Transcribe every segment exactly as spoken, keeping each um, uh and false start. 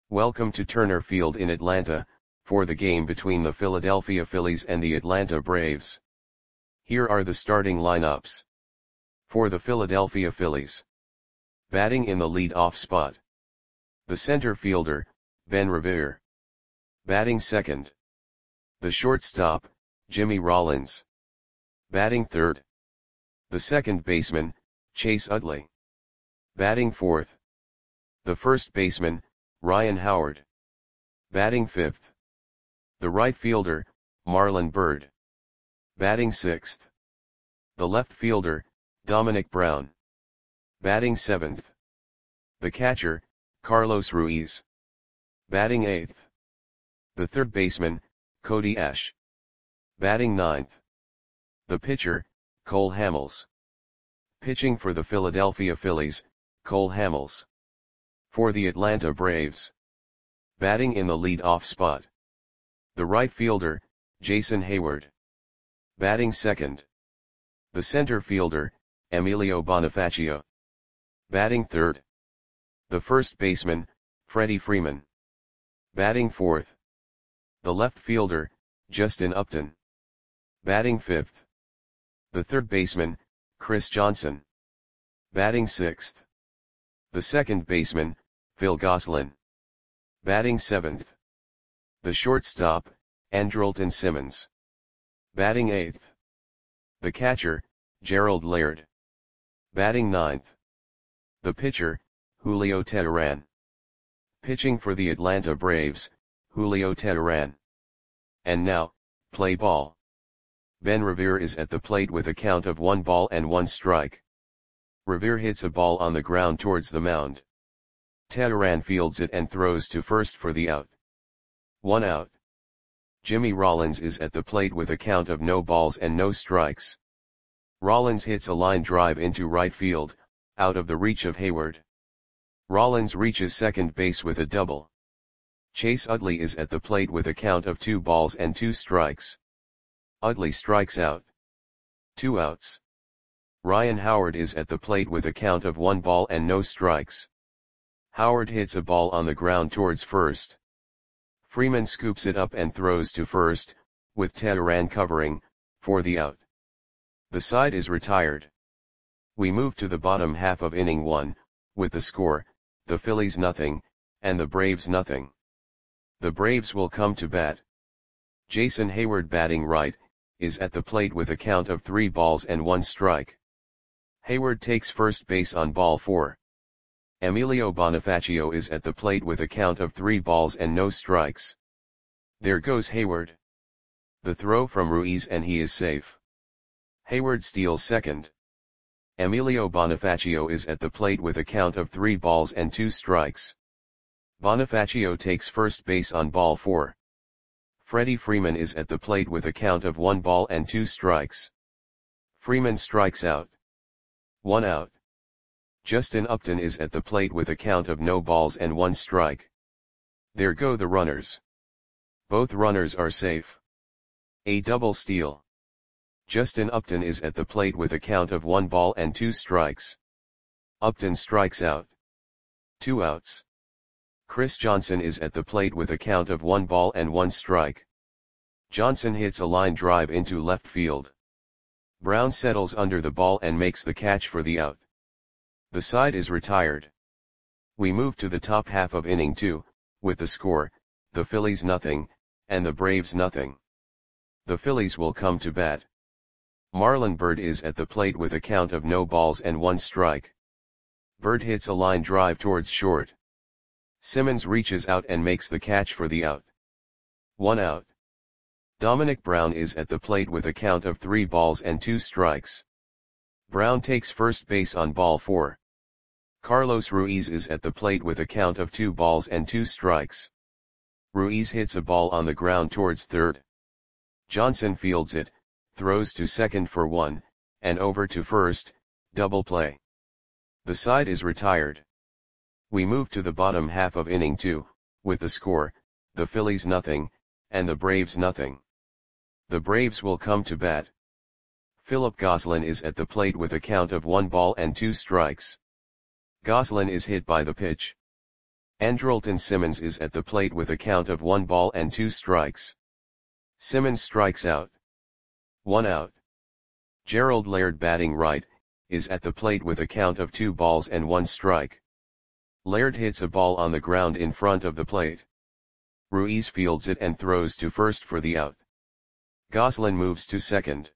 Welcome to Turner Field in Atlanta, for the game between the Philadelphia Phillies and the Atlanta Braves. Here are the starting lineups. For the Philadelphia Phillies. Batting in the lead-off spot. The center fielder, Ben Revere. Batting second. The shortstop, Jimmy Rollins. Batting third. The second baseman, Chase Utley. Batting fourth. The first baseman, Ryan Howard. Batting fifth. The right fielder, Marlon Byrd. Batting sixth. The left fielder, Dominic Brown. Batting seventh. The catcher, Carlos Ruiz. Batting eighth. The third baseman, Cody Ash. Batting ninth. The pitcher, Cole Hamels. Pitching for the Philadelphia Phillies, Cole Hamels. For the Atlanta Braves. Batting in the lead-off spot. The right fielder, Jason Hayward. Batting second. The center fielder, Emilio Bonifacio. Batting third. The first baseman, Freddie Freeman. Batting fourth. The left fielder, Justin Upton. Batting fifth. The third baseman, Chris Johnson. Batting sixth. The second baseman, Phil Gosselin. Batting seventh. The shortstop, Andrelton Simmons. Batting eighth. The catcher, Gerald Laird. Batting ninth. The pitcher, Julio Teheran. Pitching for the Atlanta Braves, Julio Teheran. And now, play ball. Ben Revere is at the plate with a count of one ball and one strike. Revere hits a ball on the ground towards the mound. Teheran fields it and throws to first for the out. One out. Jimmy Rollins is at the plate with a count of no balls and no strikes. Rollins hits a line drive into right field, out of the reach of Hayward. Rollins reaches second base with a double. Chase Utley is at the plate with a count of two balls and two strikes. Utley strikes out. Two outs. Ryan Howard is at the plate with a count of one ball and no strikes. Howard hits a ball on the ground towards first. Freeman scoops it up and throws to first, with Teheran covering, for the out. The side is retired. We move to the bottom half of inning one, with the score, the Phillies nothing, and the Braves nothing. The Braves will come to bat. Jason Hayward batting right, is at the plate with a count of three balls and one strike. Hayward takes first base on ball four. Emilio Bonifacio is at the plate with a count of three balls and no strikes. There goes Hayward. The throw from Ruiz and he is safe. Hayward steals second. Emilio Bonifacio is at the plate with a count of three balls and two strikes. Bonifacio takes first base on ball four. Freddie Freeman is at the plate with a count of one ball and two strikes. Freeman strikes out. One out. Justin Upton is at the plate with a count of no balls and one strike. There go the runners. Both runners are safe. A double steal. Justin Upton is at the plate with a count of one ball and two strikes. Upton strikes out. Two outs. Chris Johnson is at the plate with a count of one ball and one strike. Johnson hits a line drive into left field. Brown settles under the ball and makes the catch for the out. The side is retired. We move to the top half of inning two, with the score, the Phillies nothing, and the Braves nothing. The Phillies will come to bat. Marlon Byrd is at the plate with a count of no balls and one strike. Byrd hits a line drive towards short. Simmons reaches out and makes the catch for the out. One out. Dominic Brown is at the plate with a count of three balls and two strikes. Brown takes first base on ball four. Carlos Ruiz is at the plate with a count of two balls and two strikes. Ruiz hits a ball on the ground towards third. Johnson fields it, throws to second for one, and over to first, double play. The side is retired. We move to the bottom half of inning two, with the score, the Phillies nothing, and the Braves nothing. The Braves will come to bat. Philip Gosselin is at the plate with a count of one ball and two strikes. Gosselin is hit by the pitch. Andrelton Simmons is at the plate with a count of one ball and two strikes. Simmons strikes out. One out. Gerald Laird batting right, is at the plate with a count of two balls and one strike. Laird hits a ball on the ground in front of the plate. Ruiz fields it and throws to first for the out. Goslin moves to second.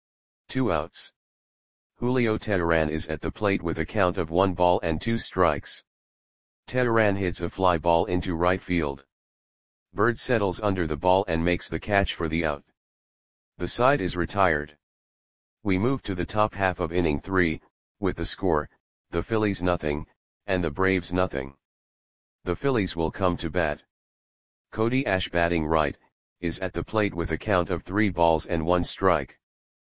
Two outs. Julio Teheran is at the plate with a count of one ball and two strikes. Teheran hits a fly ball into right field. Bird settles under the ball and makes the catch for the out. The side is retired. We move to the top half of inning three, with the score, the Phillies nothing, and the Braves nothing. The Phillies will come to bat. Cody Ash batting right, is at the plate with a count of three balls and one strike.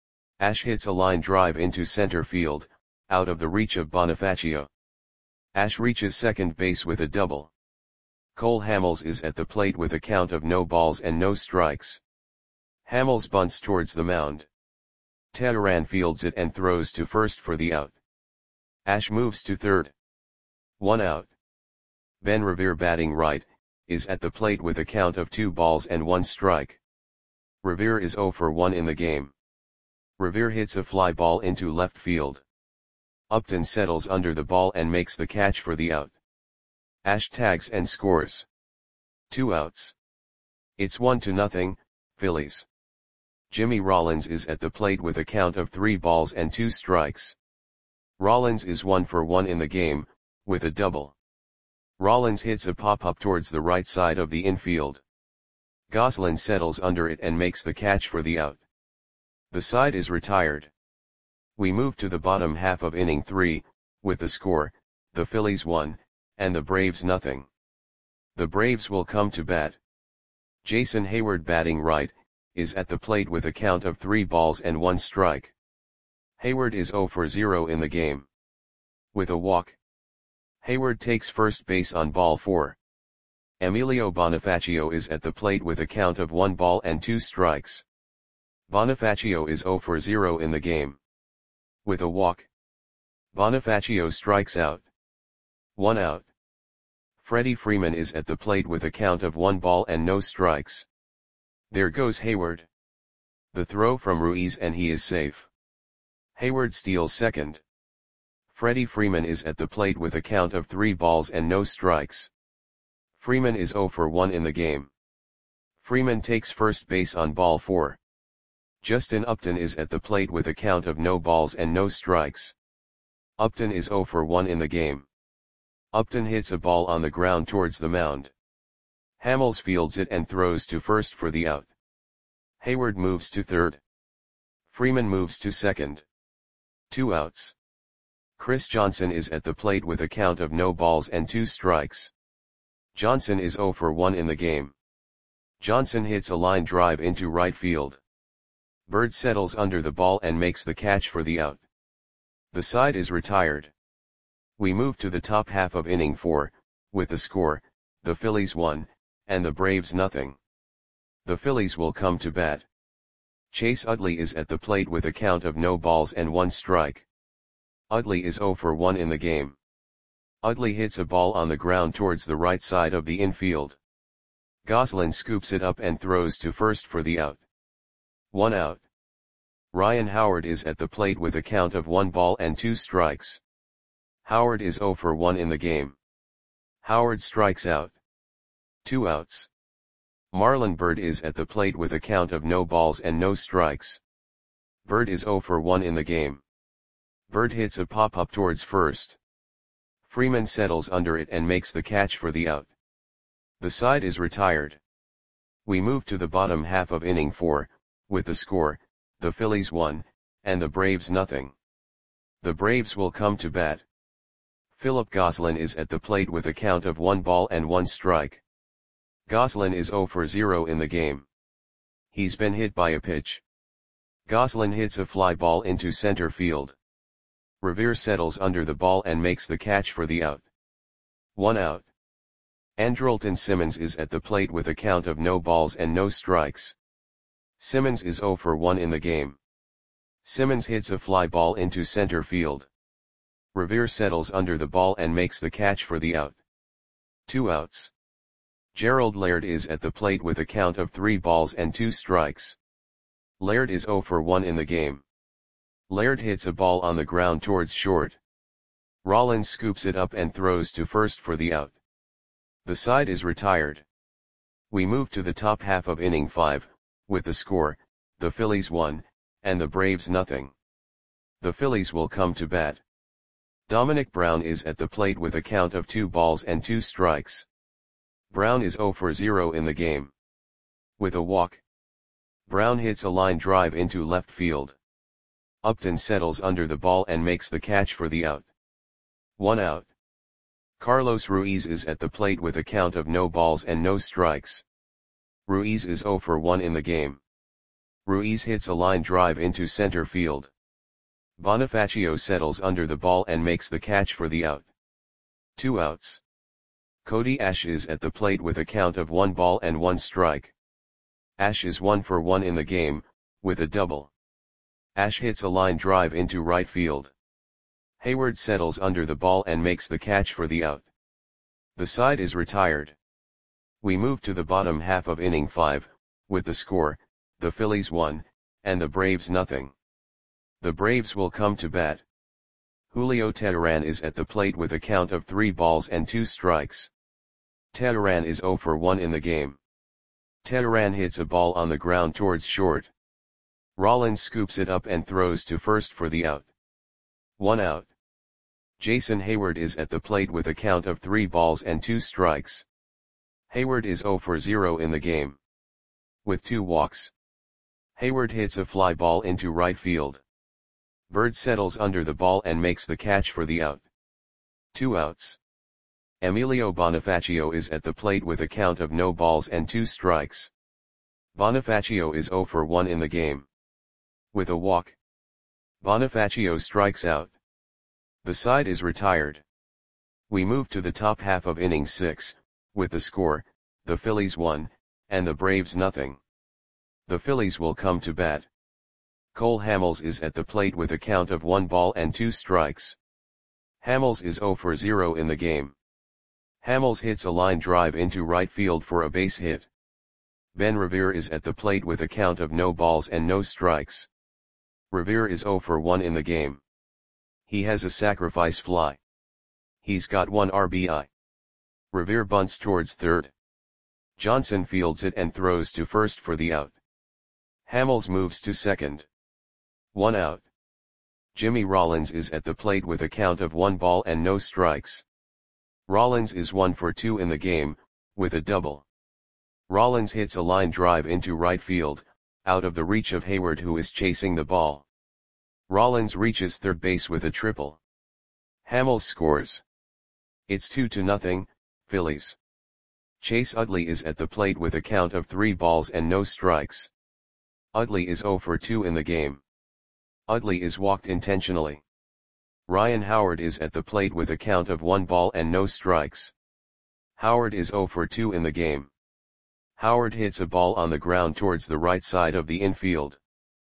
Ash hits a line drive into center field, out of the reach of Bonifacio. Ash reaches second base with a double. Cole Hamels is at the plate with a count of no balls and no strikes. Hamels bunts towards the mound. Teheran fields it and throws to first for the out. Ash moves to third. One out. Ben Revere batting right, is at the plate with a count of two balls and one strike. Revere is oh for one in the game. Revere hits a fly ball into left field. Upton settles under the ball and makes the catch for the out. Ash tags and scores. Two outs. It's one to nothing, Phillies. Jimmy Rollins is at the plate with a count of three balls and two strikes. Rollins is one for one in the game, with a double. Rollins hits a pop-up towards the right side of the infield. Goslin settles under it and makes the catch for the out. The side is retired. We move to the bottom half of inning three, with the score, the Phillies one, and the Braves nothing. The Braves will come to bat. Jason Hayward batting right, is at the plate with a count of three balls and one strike. Hayward is oh for zero in the game. With a walk. Hayward takes first base on ball four. Emilio Bonifacio is at the plate with a count of one ball and two strikes. Bonifacio is oh for zero in the game. With a walk. Bonifacio strikes out. One out. Freddie Freeman is at the plate with a count of one ball and no strikes. There goes Hayward. The throw from Ruiz and he is safe. Hayward steals second. Freddie Freeman is at the plate with a count of three balls and no strikes. Freeman is oh for one in the game. Freeman takes first base on ball four. Justin Upton is at the plate with a count of no balls and no strikes. Upton is oh for one in the game. Upton hits a ball on the ground towards the mound. Hamels fields it and throws to first for the out. Hayward moves to third. Freeman moves to second. Two outs. Chris Johnson is at the plate with a count of no balls and two strikes. Johnson is oh for one in the game. Johnson hits a line drive into right field. Bird settles under the ball and makes the catch for the out. The side is retired. We move to the top half of inning four, with the score, the Phillies one, and the Braves nothing. The Phillies will come to bat. Chase Utley is at the plate with a count of no balls and one strike. Utley is oh for one in the game. Utley hits a ball on the ground towards the right side of the infield. Goslin scoops it up and throws to first for the out. One out. Ryan Howard is at the plate with a count of one ball and two strikes. Howard is oh for one in the game. Howard strikes out. Two outs. Marlon Byrd is at the plate with a count of no balls and no strikes. Byrd is oh for one in the game. Byrd hits a pop-up towards first. Freeman settles under it and makes the catch for the out. The side is retired. We move to the bottom half of inning four, with the score, the Phillies one, and the Braves nothing. The Braves will come to bat. Philip Goslin is at the plate with a count of one ball and one strike. Goslin is oh for zero in the game. He's been hit by a pitch. Goslin hits a fly ball into center field. Revere settles under the ball and makes the catch for the out. One out. Andrelton Simmons is at the plate with a count of no balls and no strikes. Simmons is oh for one in the game. Simmons hits a fly ball into center field. Revere settles under the ball and makes the catch for the out. Two outs. Gerald Laird is at the plate with a count of three balls and two strikes. Laird is oh for one in the game. Laird hits a ball on the ground towards short. Rollins scoops it up and throws to first for the out. The side is retired. We move to the top half of inning five, with the score, the Phillies one, and the Braves nothing. The Phillies will come to bat. Dominic Brown is at the plate with a count of two balls and two strikes. Brown is oh for zero in the game. With a walk, Brown hits a line drive into left field. Upton settles under the ball and makes the catch for the out. One out. Carlos Ruiz is at the plate with a count of no balls and no strikes. Ruiz is oh for one in the game. Ruiz hits a line drive into center field. Bonifacio settles under the ball and makes the catch for the out. Two outs. Cody Ash is at the plate with a count of one ball and one strike. Ash is one for one in the game, with a double. Ash hits a line drive into right field. Hayward settles under the ball and makes the catch for the out. The side is retired. We move to the bottom half of inning five, with the score, the Phillies one, and the Braves nothing. The Braves will come to bat. Julio Teheran is at the plate with a count of three balls and two strikes. Teheran is oh for one in the game. Teheran hits a ball on the ground towards short. Rollins scoops it up and throws to first for the out. One out. Jason Hayward is at the plate with a count of three balls and two strikes. Hayward is oh for zero in the game. With two walks, Hayward hits a fly ball into right field. Bird settles under the ball and makes the catch for the out. Two outs. Emilio Bonifacio is at the plate with a count of no balls and two strikes. Bonifacio is oh for one in the game. With a walk, Bonifacio strikes out. The side is retired. We move to the top half of inning six, with the score, the Phillies one, and the Braves nothing. The Phillies will come to bat. Cole Hamels is at the plate with a count of one ball and two strikes. Hamels is oh for zero in the game. Hamels hits a line drive into right field for a base hit. Ben Revere is at the plate with a count of no balls and no strikes. Revere is oh for one in the game. He has a sacrifice fly. He's got one R B I. Revere bunts towards third. Johnson fields it and throws to first for the out. Hamels moves to second. One out. Jimmy Rollins is at the plate with a count of one ball and no strikes. Rollins is one for two in the game, with a double. Rollins hits a line drive into right field, out of the reach of Hayward who is chasing the ball. Rollins reaches third base with a triple. Hamels scores. It's two to nothing, Phillies. Chase Utley is at the plate with a count of three balls and no strikes. Utley is oh for two in the game. Utley is walked intentionally. Ryan Howard is at the plate with a count of one ball and no strikes. Howard is oh for two in the game. Howard hits a ball on the ground towards the right side of the infield.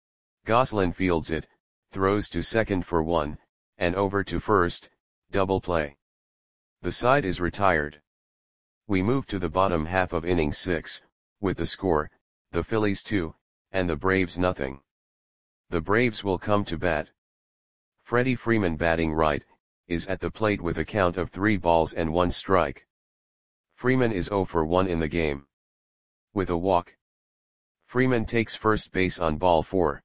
Goslin fields it, throws to second for one, and over to first, double play. The side is retired. We move to the bottom half of inning six, with the score, the Phillies two, and the Braves nothing. The Braves will come to bat. Freddie Freeman batting right, is at the plate with a count of three balls and one strike. Freeman is oh for one in the game. With a walk, Freeman takes first base on ball four.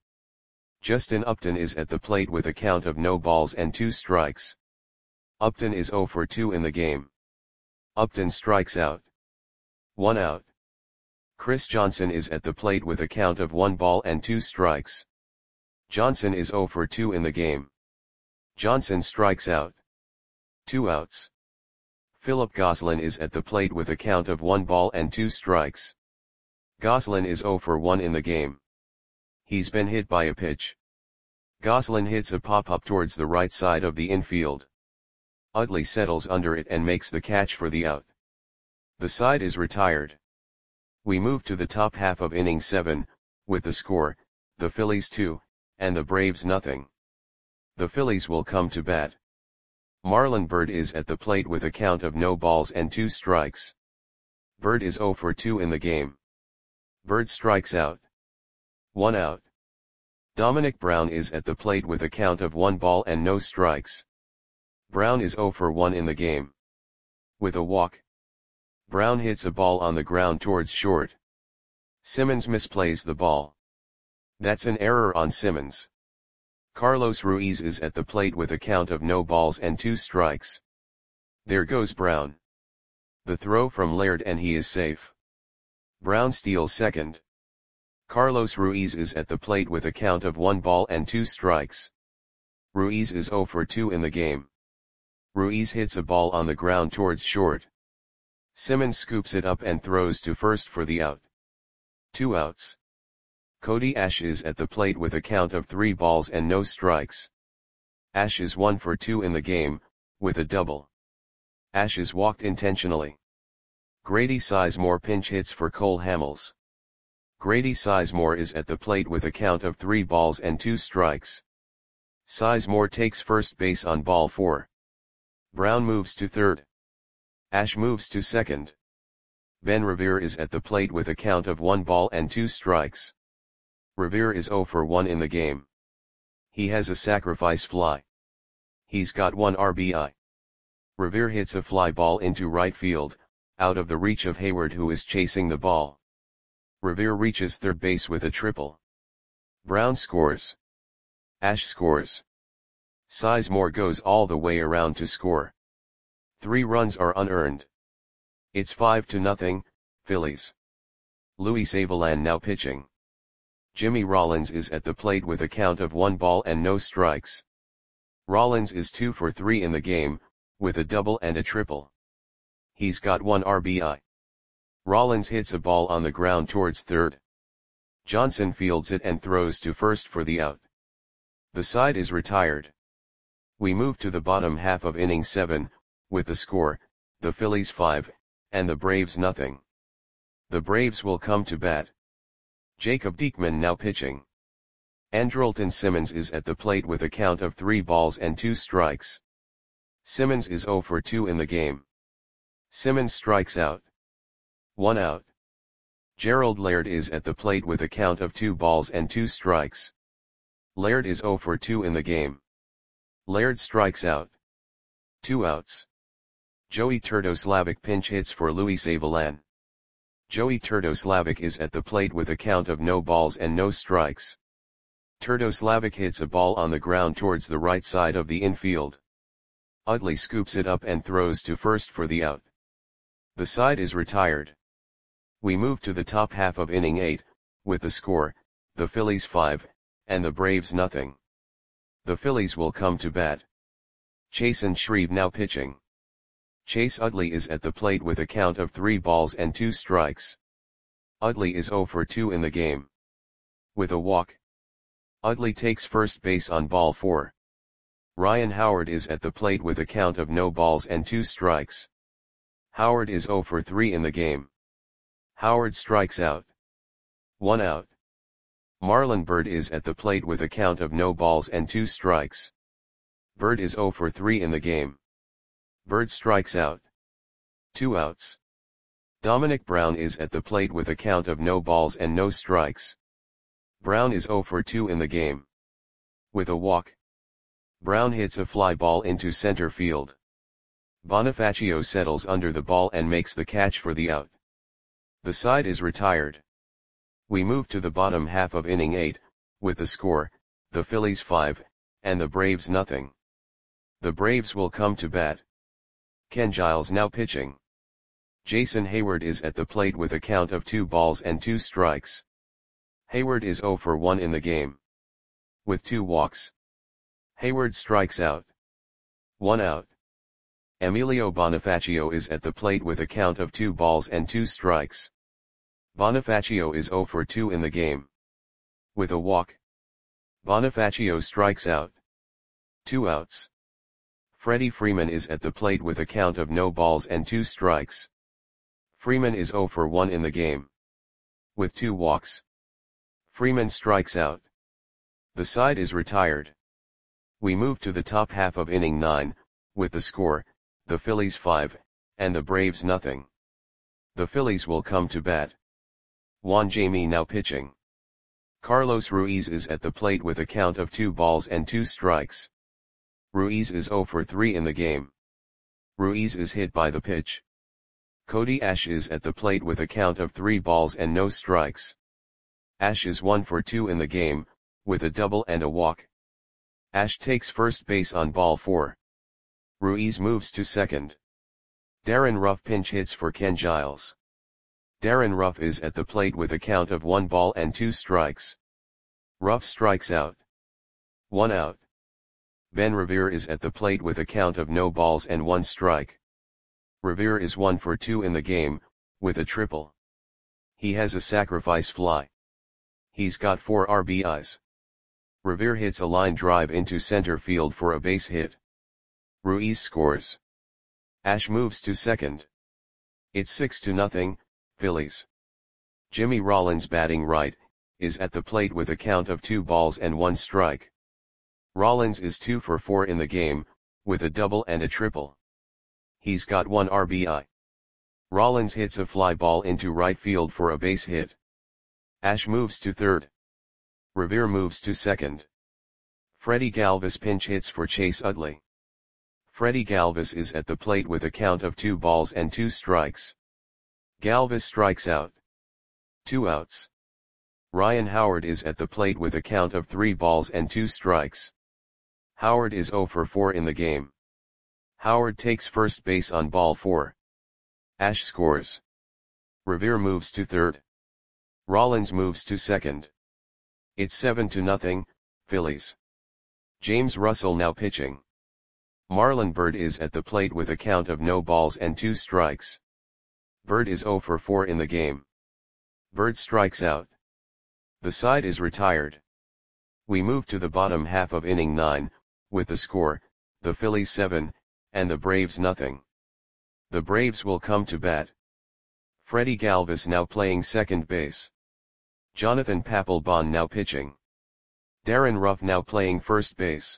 Justin Upton is at the plate with a count of no balls and two strikes. Upton is oh for two in the game. Upton strikes out. One out. Chris Johnson is at the plate with a count of one ball and two strikes. Johnson is oh for two in the game. Johnson strikes out. Two outs. Philip Goslin is at the plate with a count of one ball and two strikes. Goslin is oh for one in the game. He's been hit by a pitch. Goslin hits a pop-up towards the right side of the infield. Utley settles under it and makes the catch for the out. The side is retired. We move to the top half of inning seven, with the score, the Phillies two, and the Braves nothing. The Phillies will come to bat. Marlon Byrd is at the plate with a count of no balls and two strikes. Byrd is zero for two in the game. Byrd strikes out. One out. Dominic Brown is at the plate with a count of one ball and no strikes. Brown is zero for one in the game. With a walk. Brown hits a ball on the ground towards short. Simmons misplays the ball. That's an error on Simmons. Carlos Ruiz is at the plate with a count of no balls and two strikes. There goes Brown. The throw from Laird and he is safe. Brown steals second. Carlos Ruiz is at the plate with a count of one ball and two strikes. Ruiz is zero for two in the game. Ruiz hits a ball on the ground towards short. Simmons scoops it up and throws to first for the out. Two outs. Cody Ash is at the plate with a count of three balls and no strikes. Ash is one for two in the game, with a double. Ash is walked intentionally. Grady Sizemore pinch hits for Cole Hamels. Grady Sizemore is at the plate with a count of three balls and two strikes. Sizemore takes first base on ball four. Brown moves to third. Ash moves to second. Ben Revere is at the plate with a count of one ball and two strikes. Revere is zero for one in the game. He has a sacrifice fly. He's got one R B I. Revere hits a fly ball into right field, out of the reach of Hayward who is chasing the ball. Revere reaches third base with a triple. Brown scores. Ash scores. Sizemore goes all the way around to score. Three runs are unearned. It's five to nothing, Phillies. Luis Avilan now pitching. Jimmy Rollins is at the plate with a count of one ball and no strikes. Rollins is two for three in the game, with a double and a triple. He's got one R B I. Rollins hits a ball on the ground towards third. Johnson fields it and throws to first for the out. The side is retired. We move to the bottom half of inning seven, with the score, the Phillies five, and the Braves nothing. The Braves will come to bat. Jacob Diekman now pitching. Andrelton Simmons is at the plate with a count of three balls and two strikes. Simmons is zero for two in the game. Simmons strikes out. One out. Gerald Laird is at the plate with a count of two balls and two strikes. Laird is zero for two in the game. Laird strikes out. Two outs. Joey Turdoslavic pinch hits for Luis Avilan. Joey Turdoslavic is at the plate with a count of no balls and no strikes. Turdoslavic hits a ball on the ground towards the right side of the infield. Utley scoops it up and throws to first for the out. The side is retired. We move to the top half of inning eight, with the score, the Phillies five, and the Braves nothing. The Phillies will come to bat. Chasen Shreve now pitching. Chase Utley is at the plate with a count of three balls and two strikes. Utley is zero for two in the game. With a walk. Utley takes first base on ball four. Ryan Howard is at the plate with a count of no balls and two strikes. Howard is zero for three in the game. Howard strikes out. One out. Marlon Byrd is at the plate with a count of no balls and two strikes. Byrd is zero for three in the game. Byrd strikes out. Two outs. Dominic Brown is at the plate with a count of no balls and no strikes. Brown is zero for two in the game. With a walk. Brown hits a fly ball into center field. Bonifacio settles under the ball and makes the catch for the out. The side is retired. We move to the bottom half of inning eight, with the score, the Phillies five, and the Braves nothing. The Braves will come to bat. Ken Giles now pitching. Jason Hayward is at the plate with a count of two balls and two strikes. Hayward is zero for one in the game. With two walks. Hayward strikes out. One out. Emilio Bonifacio is at the plate with a count of two balls and two strikes. Bonifacio is zero for two in the game. With a walk. Bonifacio strikes out. Two outs. Freddie Freeman is at the plate with a count of no balls and two strikes. Freeman is zero for one in the game. With two walks. Freeman strikes out. The side is retired. We move to the top half of inning nine, with the score, the Phillies five, and the Braves nothing. The Phillies will come to bat. Juan Jamie now pitching. Carlos Ruiz is at the plate with a count of two balls and two strikes. Ruiz is zero for three in the game. Ruiz is hit by the pitch. Cody Ash is at the plate with a count of three balls and no strikes. Ash is one for two in the game, with a double and a walk. Ash takes first base on ball four. Ruiz moves to second. Darren Ruff pinch hits for Ken Giles. Darren Ruff is at the plate with a count of one ball and two strikes. Ruff strikes out. One out. Ben Revere is at the plate with a count of no balls and one strike. Revere is one for two in the game, with a triple. He has a sacrifice fly. He's got four R B Is. Revere hits a line drive into center field for a base hit. Ruiz scores. Ash moves to second. It's six to nothing, Phillies. Jimmy Rollins, batting right, is at the plate with a count of two balls and one strike. Rollins is two for four in the game, with a double and a triple. He's got one R B I. Rollins hits a fly ball into right field for a base hit. Ash moves to third. Revere moves to second. Freddie Galvis pinch hits for Chase Utley. Freddie Galvis is at the plate with a count of two balls and two strikes. Galvis strikes out. Two outs. Ryan Howard is at the plate with a count of three balls and two strikes. Howard is zero for four in the game. Howard takes first base on ball four. Ash scores. Revere moves to third. Rollins moves to second. It's seven to nothing, Phillies. James Russell now pitching. Marlon Byrd is at the plate with a count of no balls and two strikes. Byrd is zero for four in the game. Byrd strikes out. The side is retired. We move to the bottom half of inning nine, with the score, the Phillies seven, and the Braves nothing. The Braves will come to bat. Freddie Galvis now playing second base. Jonathan Papelbon now pitching. Darren Ruff now playing first base.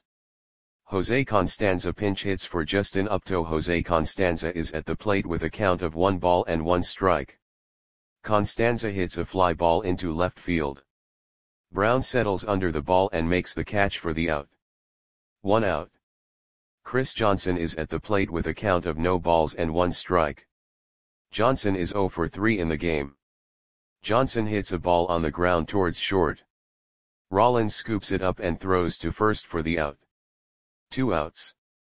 Jose Constanza pinch hits for Justin Upton. Jose Constanza is at the plate with a count of one ball and one strike. Constanza hits a fly ball into left field. Brown settles under the ball and makes the catch for the out. One out. Chris Johnson is at the plate with a count of no balls and one strike. Johnson is zero for three in the game. Johnson hits a ball on the ground towards short. Rollins scoops it up and throws to first for the out. Two outs.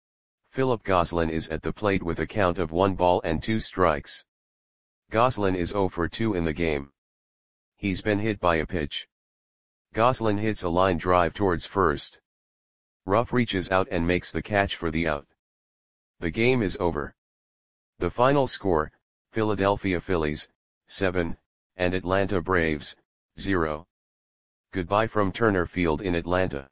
Philip Gosselin is at the plate with a count of one ball and two strikes. Gosselin is zero for two in the game. He's been hit by a pitch. Gosselin hits a line drive towards first. Ruff reaches out and makes the catch for the out. The game is over. The final score, Philadelphia Phillies, seven, and Atlanta Braves, zero. Goodbye from Turner Field in Atlanta.